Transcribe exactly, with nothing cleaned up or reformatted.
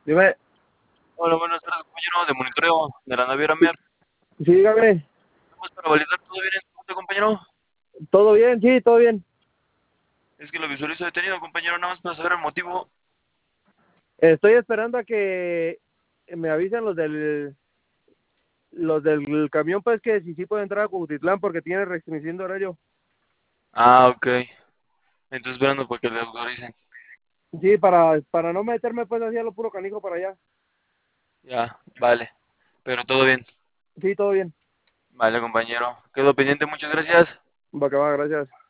Dime, Hola, buenas tardes, compañero de monitoreo de la naviera Mier. sí, dígame, Vamos para validar todo bien en tu cuenta, compañero. ¿todo bien? Sí, todo bien. Es que lo visualizo detenido, compañero, nada más para saber el motivo. Estoy esperando a que me avisen los del los del camión, pues que si sí puede entrar a Cuautitlán porque tiene restricción de horario. Ah, ok. Entonces esperando para que le autoricen. Sí, para, para no meterme pues así a lo puro canijo para allá. Ya, vale. Pero todo bien. Sí, todo bien. Vale, compañero. Quedo pendiente, muchas gracias. Va que va, gracias.